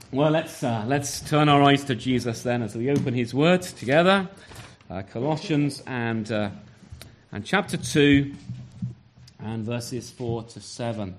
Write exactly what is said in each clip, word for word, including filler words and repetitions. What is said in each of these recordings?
Well, let's uh, let's turn our eyes to Jesus then as we open his word together. Uh, Colossians and uh, and chapter two and verses four to seven.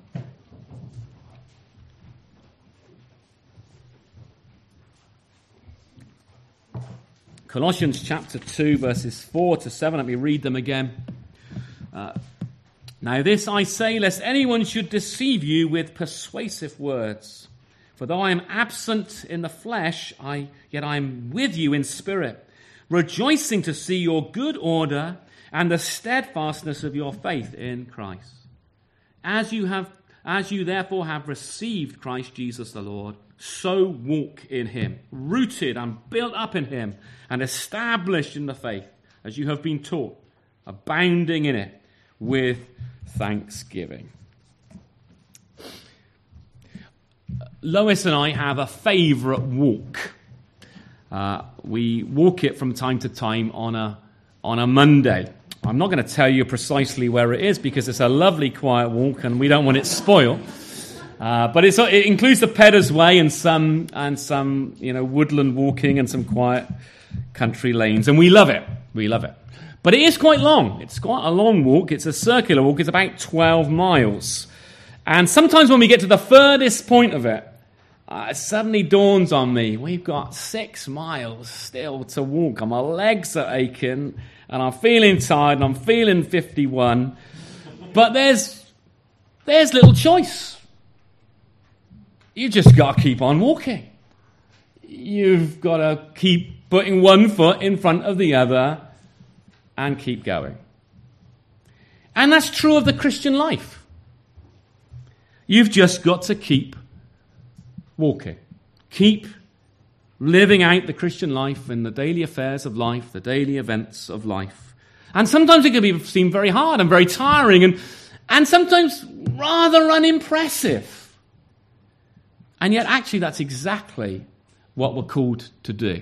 Colossians chapter two, verses four to seven. Let me read them again. Uh, now this I say, lest anyone should deceive you with persuasive words. For though I am absent in the flesh, I yet I am with you in spirit, rejoicing to see your good order and the steadfastness of your faith in Christ. As you have, as you therefore have received Christ Jesus the Lord, so walk in him, rooted and built up in him, and established in the faith, as you have been taught, abounding in it with thanksgiving. Lois and I have a favourite walk. Uh, we walk it from time to time on a on a Monday. I'm not going to tell you precisely where it is because it's a lovely quiet walk and we don't want it spoiled. Uh, but it's, it includes the Peddars Way and some and some you know woodland walking and some quiet country lanes, and we love it. We love it. But it is quite long. It's quite a long walk. It's a circular walk. It's about twelve miles. And sometimes when we get to the furthest point of it, uh, it suddenly dawns on me, we've got six miles still to walk, and my legs are aching, and I'm feeling tired, and I'm feeling fifty-one. But there's there's little choice. You just got to keep on walking. You've got to keep putting one foot in front of the other and keep going. And that's true of the Christian life. You've just got to keep walking. Keep living out the Christian life in the daily affairs of life, the daily events of life. And sometimes it can be seem very hard and very tiring and, and sometimes rather unimpressive. And yet actually that's exactly what we're called to do.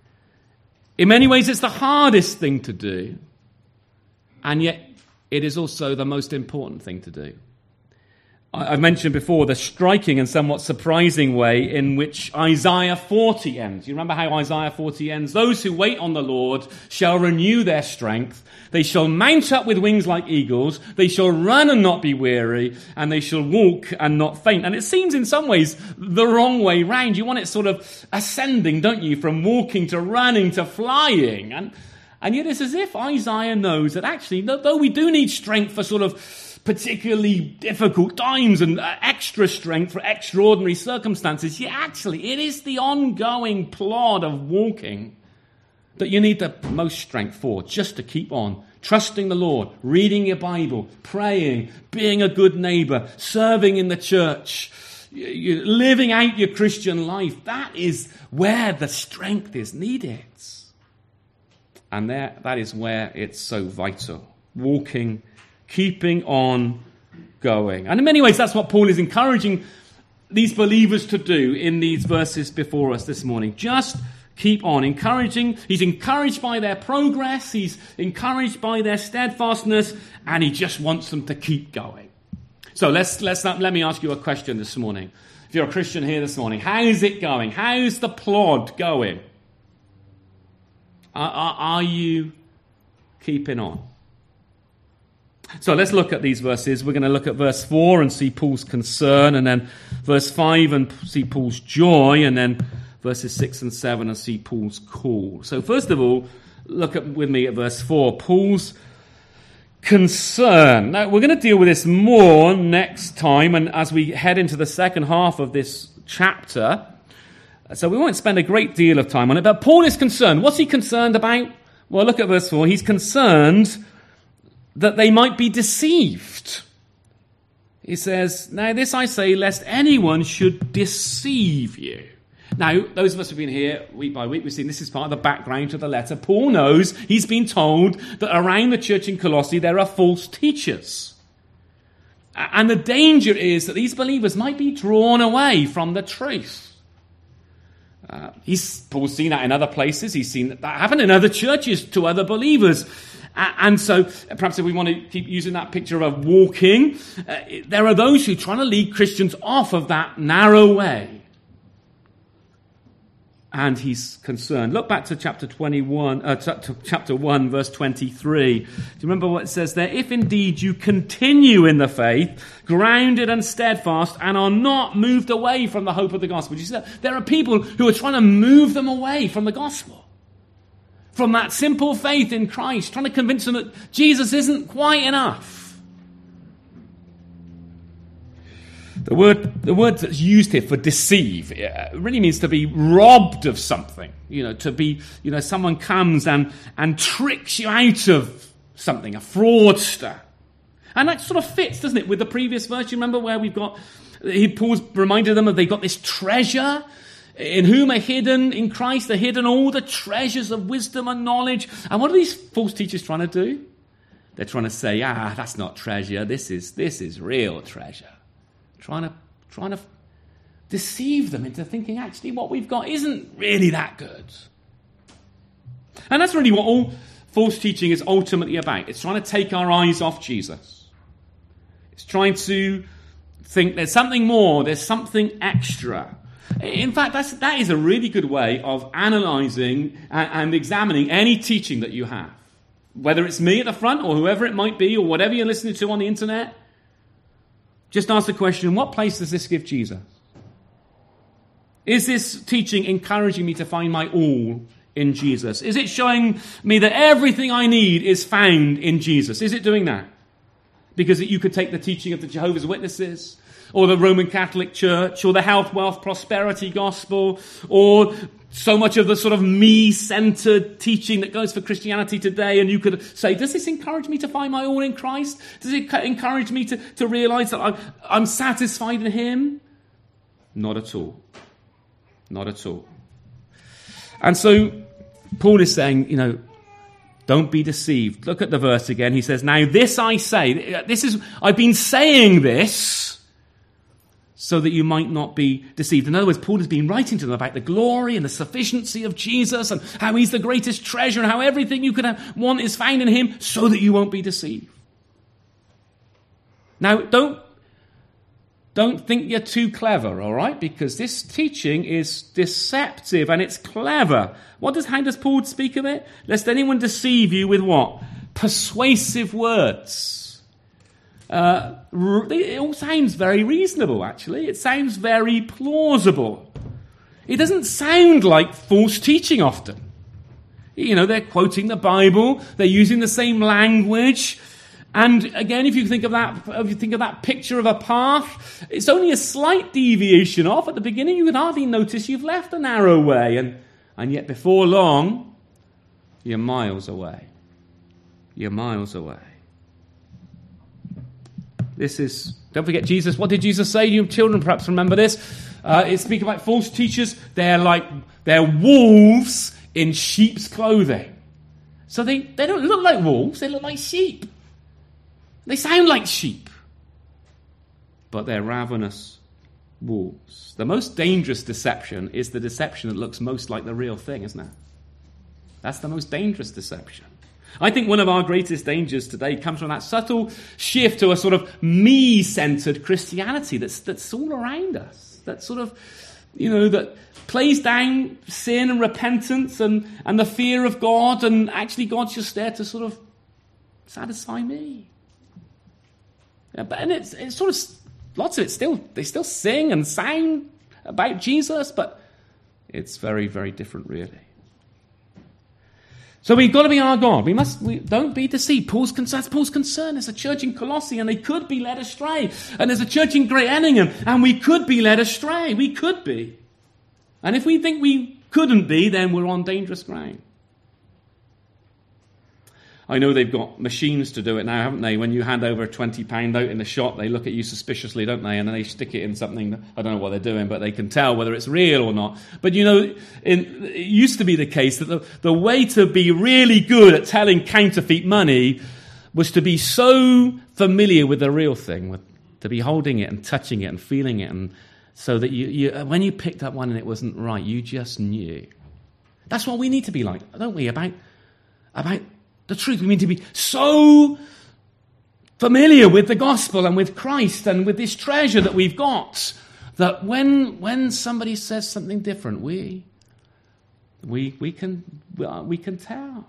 In many ways it's the hardest thing to do. And yet it is also the most important thing to do. I've mentioned before the striking and somewhat surprising way in which Isaiah forty ends. You remember how Isaiah forty ends? Those who wait on the Lord shall renew their strength. They shall mount up with wings like eagles. They shall run and not be weary. And they shall walk and not faint. And it seems in some ways the wrong way round. You want it sort of ascending, don't you? From walking to running to flying. And, and yet it's as if Isaiah knows that actually, though we do need strength for sort of particularly difficult times and uh, extra strength for extraordinary circumstances, yet actually it is the ongoing plod of walking that you need the most strength for, just to keep on trusting the Lord, reading your Bible, praying, being a good neighbour, serving in the church, you, you, living out your Christian life. That is where the strength is needed. And there, that is where it's so vital. Walking, keeping on going. And in many ways, that's what Paul is encouraging these believers to do in these verses before us this morning. Just keep on encouraging. He's encouraged by their progress. He's encouraged by their steadfastness. And he just wants them to keep going. So let's, let's let me ask you a question this morning. If you're a Christian here this morning, how's it going? How's the plod going? Are, are, are you keeping on? So let's look at these verses. We're going to look at verse four and see Paul's concern, and then verse five and see Paul's joy, and then verses six and seven and see Paul's call. So first of all, look at, with me at verse four, Paul's concern. Now, we're going to deal with this more next time, and as we head into the second half of this chapter, so we won't spend a great deal of time on it, but Paul is concerned. What's he concerned about? Well, look at verse four. He's concerned that they might be deceived. He says, now this I say, lest anyone should deceive you. Now, those of us who've been here week by week, we've seen this is part of the background to the letter. Paul knows, he's been told that around the church in Colossae there are false teachers. And the danger is that these believers might be drawn away from the truth. Uh, he's Paul's seen that in other places. He's seen that happen in other churches to other believers. And so, perhaps if we want to keep using that picture of walking, uh, there are those who are trying to lead Christians off of that narrow way. and he's concerned. Look back to chapter twenty-one, uh, to chapter one, verse twenty-three. Do you remember what it says there? If indeed you continue in the faith, grounded and steadfast, and are not moved away from the hope of the gospel. Do you see that? There are people who are trying to move them away from the gospel, from that simple faith in Christ, trying to convince them that Jesus isn't quite enough. The word, the word that's used here for deceive really means to be robbed of something. You know, to be, you know, someone comes and, and tricks you out of something, a fraudster. And that sort of fits, doesn't it, with the previous verse? You remember where we've got, he Paul's reminded them that they've got this treasure in whom are hidden, in Christ are hidden all the treasures of wisdom and knowledge. And what are these false teachers trying to do? They're trying to say, ah, that's not treasure. This is, this is real treasure. Trying to, trying to deceive them into thinking actually what we've got isn't really that good. And that's really what all false teaching is ultimately about. It's trying to take our eyes off Jesus. It's trying to think there's something more, there's something extra. In fact, that's, that is a really good way of analysing and, and examining any teaching that you have. Whether it's me at the front or whoever it might be or whatever you're listening to on the internet. Just ask the question, what place does this give Jesus? Is this teaching encouraging me to find my all in Jesus? Is it showing me that everything I need is found in Jesus? Is it doing that? Because you could take the teaching of the Jehovah's Witnesses, or the Roman Catholic Church, or the health, wealth, prosperity gospel, or so much of the sort of me-centered teaching that goes for Christianity today, and you could say, does this encourage me to find my all in Christ? Does it encourage me to, to realize that I'm, I'm satisfied in him? Not at all. Not at all. And so Paul is saying, you know, don't be deceived. Look at the verse again. He says, now this I say, this is, I've been saying this so that you might not be deceived. In other words, Paul has been writing to them about the glory and the sufficiency of Jesus and how he's the greatest treasure and how everything you could have, want is found in him so that you won't be deceived. Now, don't, don't think you're too clever, all right? Because this teaching is deceptive and it's clever. What does, how does Paul speak of it? Lest anyone deceive you with what? Persuasive words. Uh, it all sounds very reasonable, actually. It sounds very plausible. It doesn't sound like false teaching often. You know, they're quoting the Bible, they're using the same language. And again, if you think of that, if you think of that picture of a path, it's only a slight deviation off. At the beginning, you can hardly notice you've left a narrow way. And, and yet before long, you're miles away. You're miles away. This is, don't forget Jesus. What did Jesus say? You children perhaps remember this. Uh, it's speaking about false teachers. They're like, they're wolves in sheep's clothing. So they, they don't look like wolves. They look like sheep. They sound like sheep. But they're ravenous wolves. The most dangerous deception is the deception that looks most like the real thing, isn't it? That's the most dangerous deception. I think one of our greatest dangers today comes from that subtle shift to a sort of me-centered Christianity that's that's all around us. That sort of, you know, that plays down sin and repentance and, and the fear of God, and actually God's just there to sort of satisfy me. Yeah, but and it's it's sort of lots of it still they still sing and sing about Jesus, but it's very, very different, really. So we've got to be our God. We must, we, don't be deceived. Paul's concern, Paul's concern. There's a church in Colossae and they could be led astray. And there's a church in Great Enningham and we could be led astray. We could be. And if we think we couldn't be, then we're on dangerous ground. I know they've got machines to do it now, haven't they? When you hand over a twenty pound note in the shop, they look at you suspiciously, don't they? And then they stick it in something, I don't know what they're doing, but they can tell whether it's real or not. But you know, in, it used to be the case that the, the way to be really good at telling counterfeit money was to be so familiar with the real thing, with, to be holding it and touching it and feeling it, and so that you, you, when you picked up one and it wasn't right, you just knew. That's what we need to be like, don't we? About, about the truth. We need to be so familiar with the gospel and with Christ and with this treasure that we've got, that when when somebody says something different, we We, we, can, we can tell.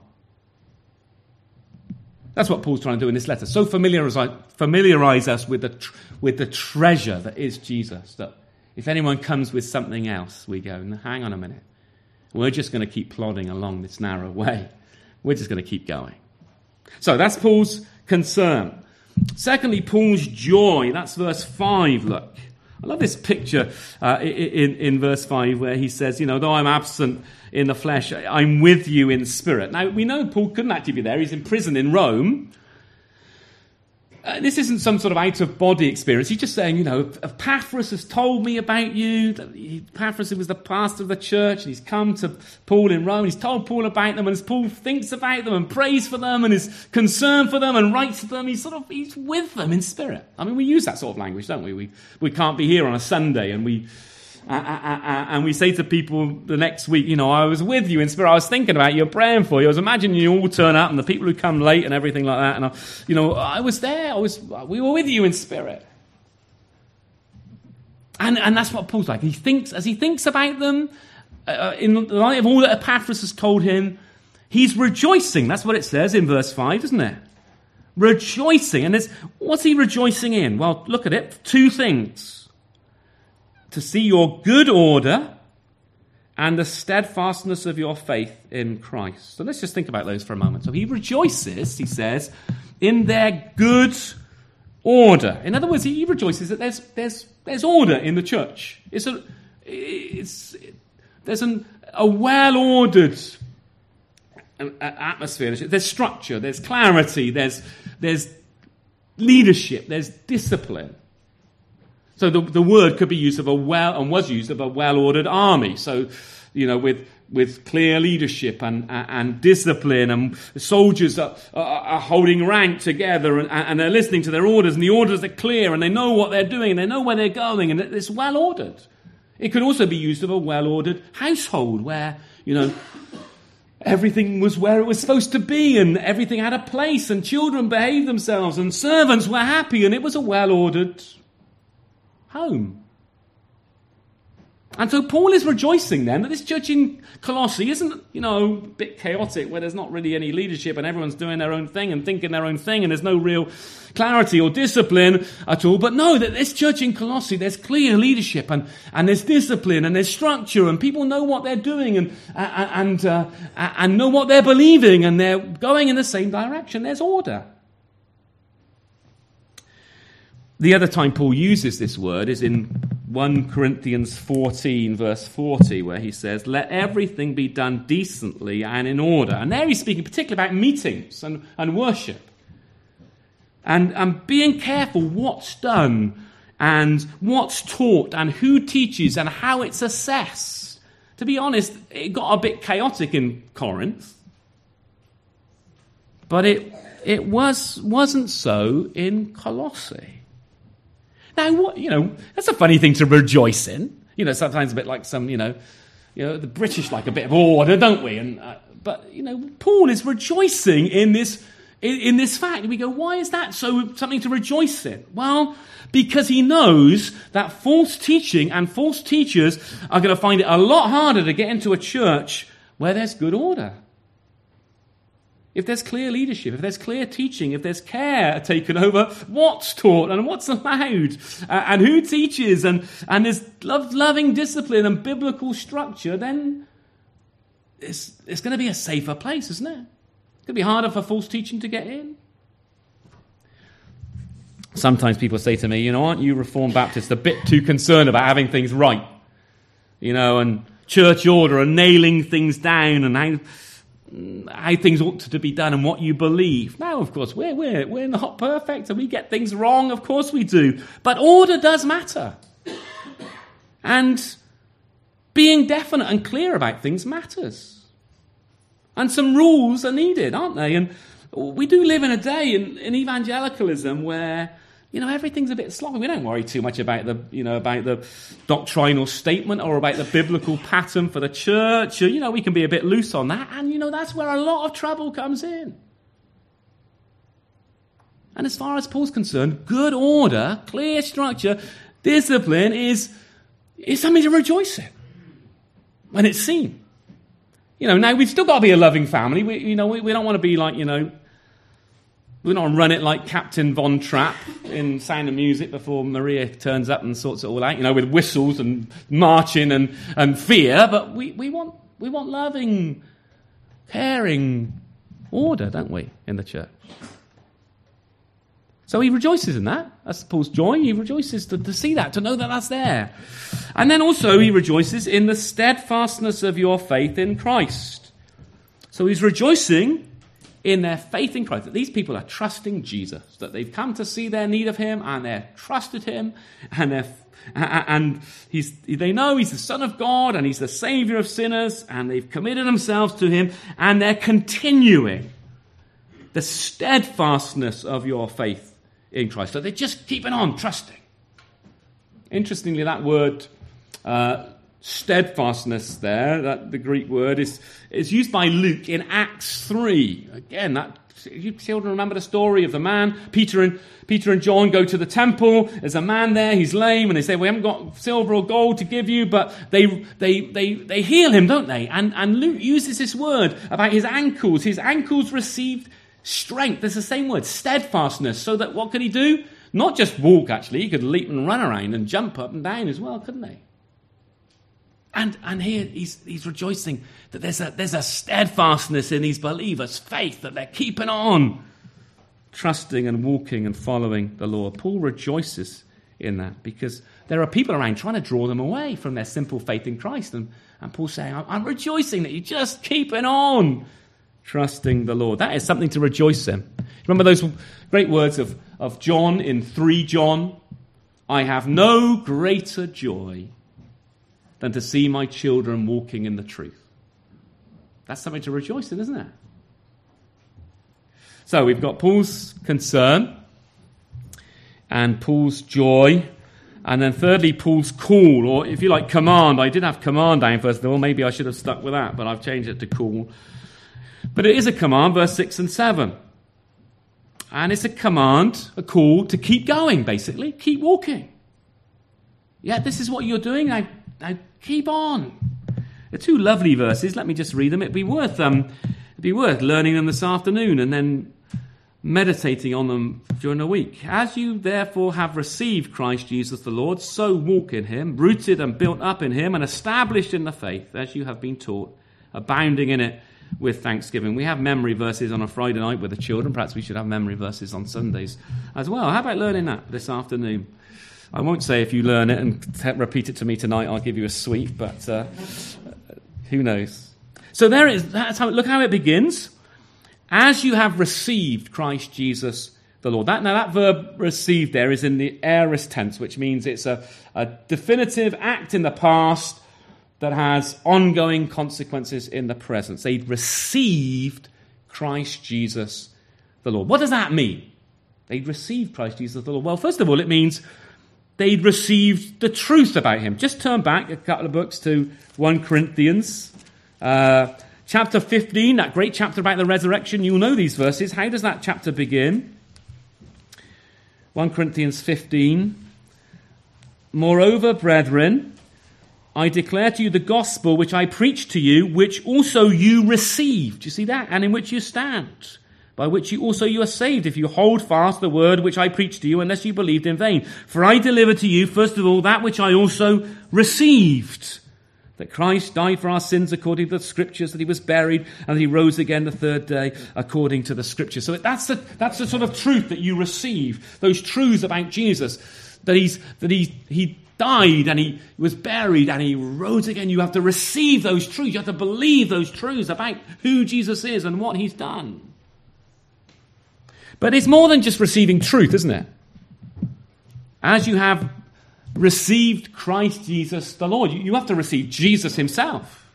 That's what Paul's trying to do in this letter. So familiarize, familiarize us with the, tr- with the treasure that is Jesus, that if anyone comes with something else, we go, hang on a minute. We're just going to keep plodding along this narrow way. We're just going to keep going. So that's Paul's concern. Secondly, Paul's joy. That's verse five, look. I love this picture uh, in, in verse five where he says, you know, though I'm absent in the flesh, I'm with you in spirit. Now, we know Paul couldn't actually be there. He's in prison in Rome. Uh, this isn't some sort of out-of-body experience. He's just saying, you know, Epaphras has told me about you. Epaphras was the pastor of the church, and he's come to Paul in Rome. He's told Paul about them, and as Paul thinks about them and prays for them and is concerned for them and writes to them, he's sort of he's with them in spirit. I mean, we use that sort of language, don't we? We we can't be here on a Sunday, and we uh, uh, uh, and we say to people the next week, you know, I was with you in spirit. I was thinking about you, praying for you. I was imagining you all turn up, and the people who come late and everything like that. And I, you know, I was there. I was. We were with you in spirit. And and that's what Paul's like. He thinks as he thinks about them uh, in the light of all that Epaphras has told him. He's rejoicing. That's what it says in verse five, isn't it? Rejoicing. And there's, what's he rejoicing in? Well, look at it. Two things. To see your good order and the steadfastness of your faith in Christ. So let's just think about those for a moment. So he rejoices, he says, in their good order. In other words, he rejoices that there's there's there's order in the church. It's a it's there's an, a well-ordered atmosphere. There's structure. There's clarity. There's there's leadership. There's discipline. So the, the word could be used of a well, and was used of a well-ordered army. So, you know, with with clear leadership and and discipline, and soldiers are, are, are holding rank together, and, and they're listening to their orders, and the orders are clear, and they know what they're doing, and they know where they're going, and it's well-ordered. It could also be used of a well-ordered household where, you know, everything was where it was supposed to be, and everything had a place, and children behaved themselves, and servants were happy, and it was a well-ordered home. And so Paul is rejoicing then that this church in Colossae isn't, you know, a bit chaotic where there's not really any leadership and everyone's doing their own thing and thinking their own thing and there's no real clarity or discipline at all. But no, that this church in Colossae, there's clear leadership and, and there's discipline and there's structure and people know what they're doing and, and, uh, and know what they're believing and they're going in the same direction. There's order. The other time Paul uses this word is in First Corinthians fourteen, verse forty, where he says, let everything be done decently and in order. And there he's speaking particularly about meetings and, and worship. And, and being careful what's done and what's taught and who teaches and how it's assessed. To be honest, it got a bit chaotic in Corinth. But it, it was, wasn't so in Colossae. Now, what, you know, that's a funny thing to rejoice in. You know, sometimes a bit like some, you know, you know, the British like a bit of order, don't we? And uh, but you know, Paul is rejoicing in this in, in this fact. And we go, why is that so something to rejoice in? Well, because he knows that false teaching and false teachers are going to find it a lot harder to get into a church where there's good order. If there's clear leadership, if there's clear teaching, if there's care taken over what's taught and what's allowed, uh, and who teaches, and, and there's love, loving discipline and biblical structure, then it's, it's going to be a safer place, isn't it? It's going to be harder for false teaching to get in. Sometimes people say to me, you know, aren't you Reformed Baptists a bit too concerned about having things right? You know, and church order and nailing things down and how... how things ought to be done and what you believe. Now, of course, we're, we're, we're not perfect and we get things wrong. Of course we do. But order does matter. And being definite and clear about things matters. And some rules are needed, aren't they? And we do live in a day in, in evangelicalism where, you know, everything's a bit sloppy. We don't worry too much about the, you know, about the doctrinal statement or about the biblical pattern for the church. You know, we can be a bit loose on that. And, you know, that's where a lot of trouble comes in. And as far as Paul's concerned, good order, clear structure, discipline is, is something to rejoice in when it's seen. You know, now we've still got to be a loving family. We, you know, we, we don't want to be like, you know, we don't run it like Captain Von Trapp in Sound of Music before Maria turns up and sorts it all out, you know, with whistles and marching and, and fear. But we, we want we want loving, caring order, don't we, in the church? So he rejoices in that. That's Paul's joy. He rejoices to, to see that, to know that that's there. And then also he rejoices in the steadfastness of your faith in Christ. So he's rejoicing in their faith in Christ, that these people are trusting Jesus, that they've come to see their need of him, and they've trusted him, and they're, and he's, they know he's the Son of God, and he's the Savior of sinners, and they've committed themselves to him, and they're continuing the steadfastness of your faith in Christ. So they're just keeping on trusting. Interestingly, that word uh, steadfastness there, that the Greek word, is, is used by Luke in Acts three. Again, that you children remember the story of the man. Peter and Peter and John go to the temple. There's a man there, he's lame, and they say, we haven't got silver or gold to give you, but they they they, they heal him, don't they? And, and Luke uses this word about his ankles. His ankles received strength. There's the same word, steadfastness, so that what could he do? Not just walk, actually. He could leap and run around and jump up and down as well, couldn't he? And and here he's he's rejoicing that there's a there's a steadfastness in these believers' faith, that they're keeping on, trusting and walking and following the Lord. Paul rejoices in that because there are people around trying to draw them away from their simple faith in Christ. And, and Paul's saying, I'm, I'm rejoicing that you're just keeping on trusting the Lord. That is something to rejoice in. Remember those great words of, of John in three John? I have no greater joy than to see my children walking in the truth. That's something to rejoice in, isn't it? So we've got Paul's concern and Paul's joy, and then thirdly, Paul's call, or if you like, command. I did have command down first of all. Maybe I should have stuck with that, but I've changed it to call. But it is a command, verse six and seven. And it's a command, a call to keep going, basically. Keep walking. Yeah, this is what you're doing. Now, now keep on. They're two lovely verses. Let me just read them. It'd be worth um, it'd be worth learning them this afternoon and then meditating on them during the week. As you therefore have received Christ Jesus the Lord, so walk in him, rooted and built up in him, and established in the faith, as you have been taught, abounding in it with thanksgiving. We have memory verses on a Friday night with the children. Perhaps we should have memory verses on Sundays as well. How about learning that this afternoon? I won't say if you learn it and t- repeat it to me tonight, I'll give you a sweet, but uh, who knows? So there it is. That's how, look how it begins. As you have received Christ Jesus the Lord. That, now that verb received there is in the aorist tense, which means it's a, a definitive act in the past that has ongoing consequences in the present. They'd received Christ Jesus the Lord. What does that mean? They'd received Christ Jesus the Lord. Well, first of all, it means they'd received the truth about him. Just turn back a couple of books to First Corinthians, uh, chapter fifteen, that great chapter about the resurrection. You'll know these verses. How does that chapter begin? First Corinthians fifteen. Moreover, brethren, I declare to you the gospel which I preached to you, which also you received. You see that? And in which you stand, by which you also you are saved, if you hold fast the word which I preached to you, unless you believed in vain. For I delivered to you, first of all, that which I also received, that Christ died for our sins according to the Scriptures, that he was buried, and that he rose again the third day according to the Scriptures. So that's the, that's the sort of truth that you receive, those truths about Jesus, that he's that he he died and he was buried and he rose again. You have to receive those truths. You have to believe those truths about who Jesus is and what he's done. But it's more than just receiving truth, isn't it? As you have received Christ Jesus the Lord, you have to receive Jesus himself.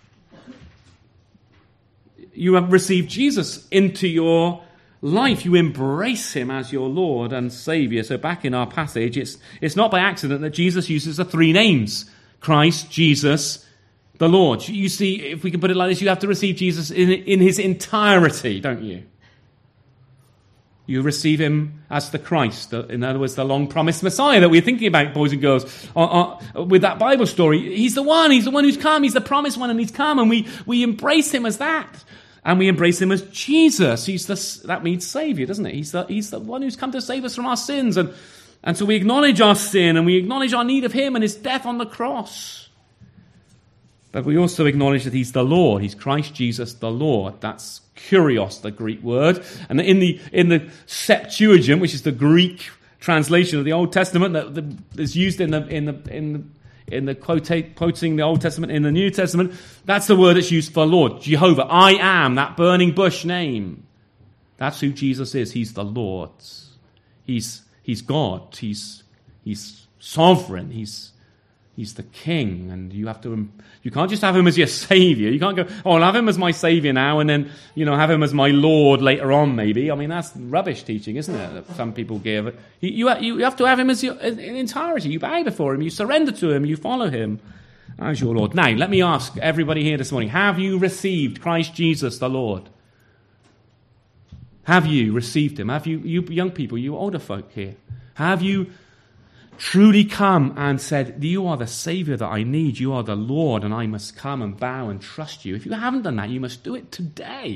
You have received Jesus into your life. You embrace him as your Lord and Saviour. So back in our passage, it's it's not by accident that Jesus uses the three names: Christ, Jesus, the Lord. You see, if we can put it like this, you have to receive Jesus in, in his entirety, don't you? You receive him as the Christ, the, in other words, the long-promised Messiah that we're thinking about, boys and girls, uh, uh, with that Bible story. He's the one, he's the one who's come, he's the promised one, and he's come, and we, we embrace him as that. And we embrace him as Jesus. He's the, that means Savior, doesn't it? He's the, he's the one who's come to save us from our sins. And, and so we acknowledge our sin, and we acknowledge our need of him and his death on the cross. But we also acknowledge that he's the Lord. He's Christ Jesus the Lord. That's kurios, the Greek word. And in the in the Septuagint, which is the Greek translation of the Old Testament that, that is used in the in the in the, in the quote, quoting the Old Testament in the New Testament, that's the word that's used for Lord. Jehovah, I am, that burning bush name. That's who Jesus is. He's the Lord. He's he's God. He's he's sovereign. He's He's the King, and you have to. You can't just have him as your Savior. You can't go, oh, I'll have him as my Savior now, and then you know have him as my Lord later on. Maybe I mean that's rubbish teaching, isn't it? That some people give. You you, you have to have him as your in entirety. You bow before him. You surrender to him. You follow him as your Lord. Now, let me ask everybody here this morning: have you received Christ Jesus the Lord? Have you received him? Have you, you young people, you older folk here, have you truly come and said, you are the Savior that I need, you are the Lord, and I must come and bow and trust you? If you haven't done that, you must do it today.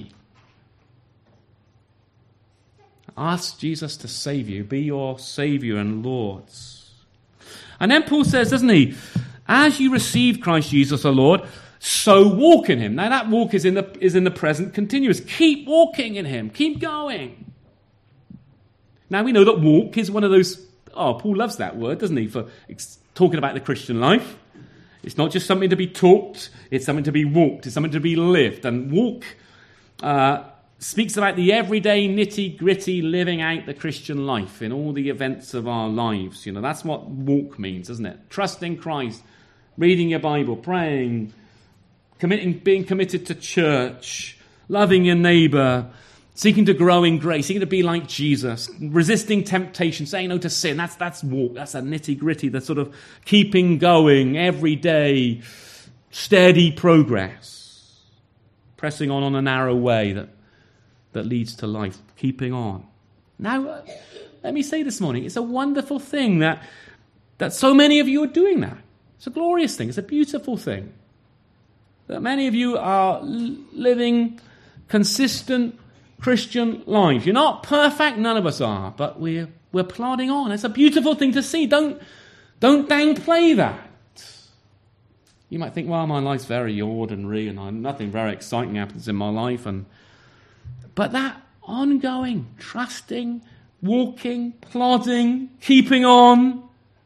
Ask Jesus to save you, be your Savior and Lord. And then Paul says, doesn't he, as you receive Christ Jesus the Lord, so walk in him. Now that walk is in the is in the present continuous. Keep walking in him, keep going. Now we know that walk is one of those. Oh, Paul loves that word, doesn't he, for talking about the Christian life. It's not just something to be talked, it's something to be walked, it's something to be lived. And walk uh, speaks about the everyday, nitty-gritty living out the Christian life in all the events of our lives. You know, that's what walk means, doesn't it? Trusting Christ, reading your Bible, praying, committing, being committed to church, loving your neighbour, seeking to grow in grace, seeking to be like Jesus, resisting temptation, saying no to sin. That's that's walk. That's a nitty-gritty, the sort of keeping going, every day, steady progress. Pressing on on a narrow way that, that leads to life. Keeping on. Now, uh, let me say this morning, it's a wonderful thing that, that so many of you are doing that. It's a glorious thing. It's a beautiful thing. That many of you are l- living consistent Christian lives. You're not perfect, none of us are, but we're we're plodding on. It's a beautiful thing to see. Don't don't downplay that. You might think, well, my life's very ordinary and nothing very exciting happens in my life, and but that ongoing, trusting, walking, plodding, keeping on,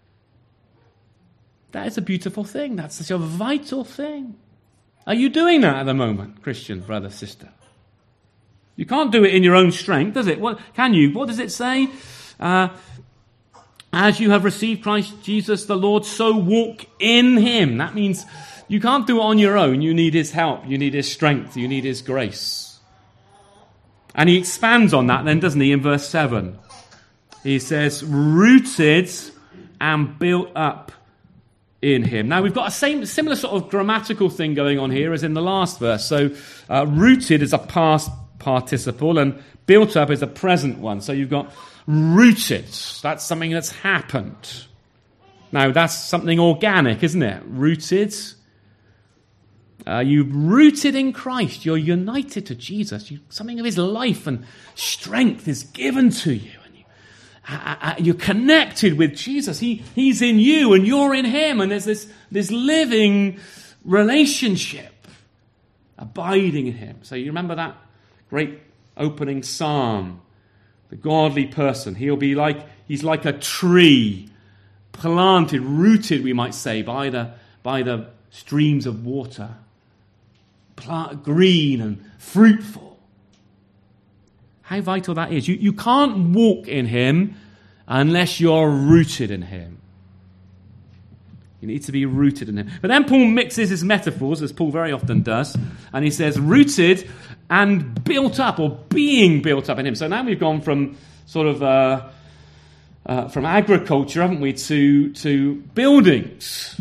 that is a beautiful thing. That's such a vital thing. Are you doing that at the moment, Christian brother, sister? You can't do it in your own strength, does it? What can you? What does it say? Uh, as you have received Christ Jesus the Lord, so walk in him. That means you can't do it on your own. You need his help. You need his strength. You need his grace. And he expands on that then, doesn't he, in verse seven? He says, rooted and built up in him. Now we've got a same similar sort of grammatical thing going on here as in the last verse. So uh, rooted is a past participle and built up is a present one. So you've got rooted. That's something that's happened. Now that's something organic, isn't it? Rooted. Uh, you're rooted in Christ. You're united to Jesus. You, something of his life and strength is given to you. And you, uh, uh, you're connected with Jesus. He, he's in you and you're in him. And there's this, this living relationship abiding in him. So you remember that great opening psalm, the godly person. He'll be like, he's like a tree planted, rooted, we might say, by the, by the streams of water. Plant, green and fruitful. How vital that is. You, you can't walk in him unless you're rooted in him. You need to be rooted in him. But then Paul mixes his metaphors, as Paul very often does, and he says rooted and built up, or being built up in him. So now we've gone from sort of uh, uh, from agriculture, haven't we, to to buildings,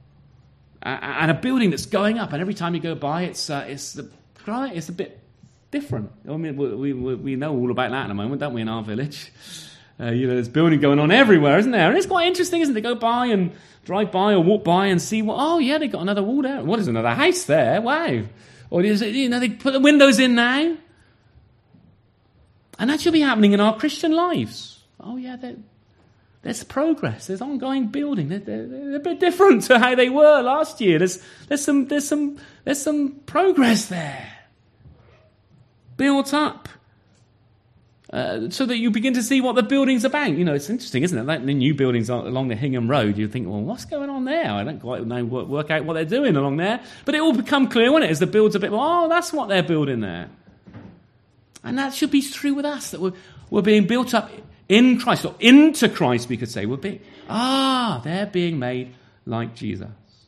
uh, and a building that's going up, and every time you go by, it's uh, it's the it's a bit different. I mean, we, we, we know all about that in a moment, don't we, in our village? Uh, you know, there's building going on everywhere, isn't there? And it's quite interesting, isn't it? Go by and drive by or walk by and see, what, oh, yeah, they've got another wall there. What is another house there? Wow. Or, is it, you know, they put the windows in now. And that should be happening in our Christian lives. Oh, yeah, there's progress. There's ongoing building. They're, they're, they're a bit different to how they were last year. There's, there's, some, there's, some, there's some progress there. Built up. Uh, so that you begin to see what the building's about. You know, it's interesting, isn't it? Like the new buildings along the Hingham Road, you think, well, what's going on there? I don't quite know, work, work out what they're doing along there. But it will become clear, won't it, as the build's a bit, oh, that's what they're building there. And that should be true with us, that we're, we're being built up in Christ, or into Christ, we could say. We're being, ah, they're being made like Jesus.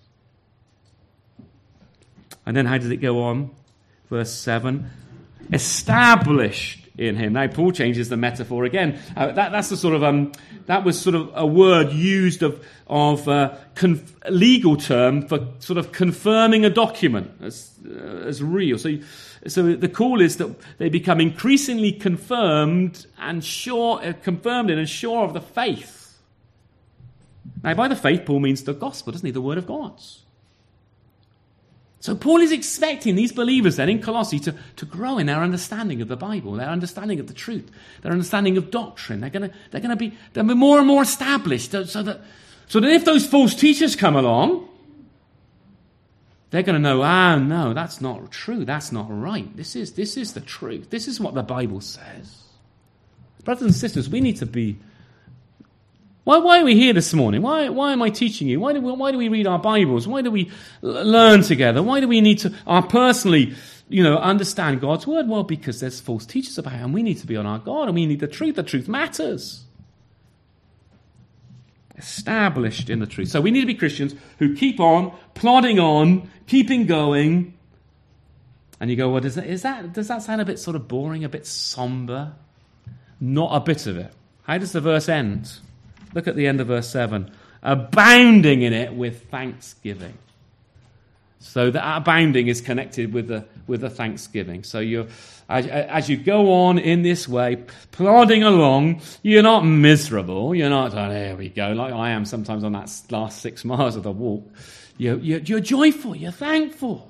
And then how does it go on? Verse seven. Established in him. Now, Paul changes the metaphor again. Uh, that, that's the sort of, um, that was sort of a word used of, of uh, conf- legal term for sort of confirming a document as, uh, as real. So you, So the call is that they become increasingly confirmed and sure, uh, confirmed in and sure of the faith. Now, by the faith, Paul means the gospel, doesn't he? The word of God. So Paul is expecting these believers then in Colossae to, to grow in their understanding of the Bible, their understanding of the truth, their understanding of doctrine. They're going to they're going to be they'll be more and more established, so that so that if those false teachers come along, they're going to know, ah, no, that's not true. That's not right. This is this is the truth. This is what the Bible says. Brothers and sisters, we need to be... Why, why are we here this morning? Why, why am I teaching you? Why do, we, why do we read our Bibles? Why do we l- learn together? Why do we need to uh, personally, you know, understand God's word? Well, because there's false teachers about it, and we need to be on our guard, and we need the truth. The truth matters. Established in the truth. So we need to be Christians who keep on plodding on, keeping going. And you go, well, does that, is that, does that sound a bit sort of boring, a bit somber? Not a bit of it. How does the verse end? Look at the end of verse seven. Abounding in it with thanksgiving. So that abounding is connected with the with the thanksgiving. So you, as, as you go on in this way, plodding along, you're not miserable. You're not, oh, there we go, like I am sometimes on that last six miles of the walk. You're, you're, you're joyful. You're thankful.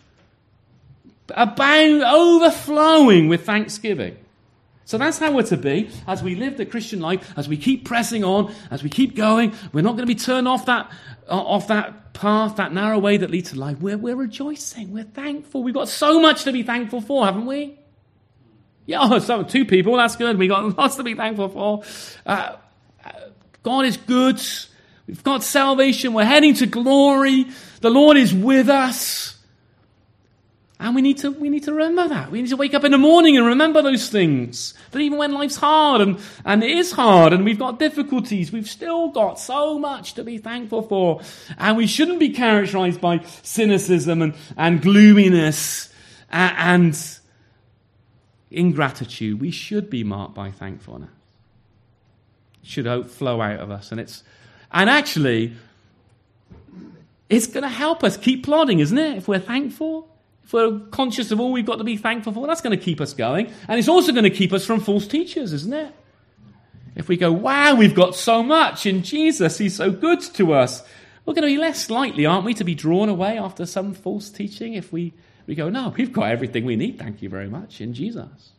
Abound, overflowing with thanksgiving. So that's how we're to be as we live the Christian life, as we keep pressing on, as we keep going. We're not going to be turned off that uh, off that path, that narrow way that leads to life. We're, we're rejoicing. We're thankful. We've got so much to be thankful for, haven't we? Yeah, oh, so two people, that's good. We've got lots to be thankful for. Uh, God is good. We've got salvation. We're heading to glory. The Lord is with us. And we need to we need to remember that. We need to wake up in the morning and remember those things. That even when life's hard, and, and it is hard, and we've got difficulties, we've still got so much to be thankful for. And we shouldn't be characterized by cynicism and, and gloominess and, and ingratitude. We should be marked by thankfulness. It should flow out of us. And it's and actually, it's going to help us keep plodding, isn't it? If we're thankful. If we're conscious of all we've got to be thankful for, that's going to keep us going. And it's also going to keep us from false teachers, isn't it? If we go, wow, we've got so much in Jesus, he's so good to us, we're going to be less likely, aren't we, to be drawn away after some false teaching if we, we go, no, we've got everything we need, thank you very much, in Jesus.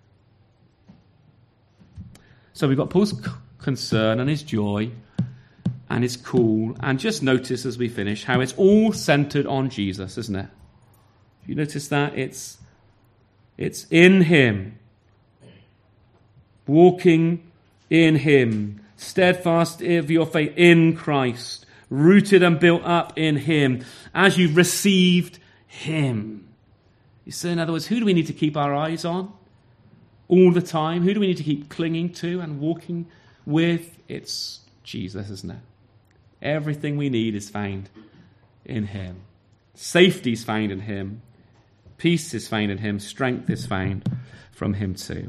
So we've got Paul's concern and his joy and his call. And just notice as we finish how it's all centered on Jesus, isn't it? You notice that? It's, it's in him. Walking in him. Steadfast of your faith in Christ. Rooted and built up in him. As you've received him. You see, in other words, who do we need to keep our eyes on? All the time. Who do we need to keep clinging to and walking with? It's Jesus, isn't it? Everything we need is found in him. Safety is found in him. Peace is found in him. Strength is found from him too.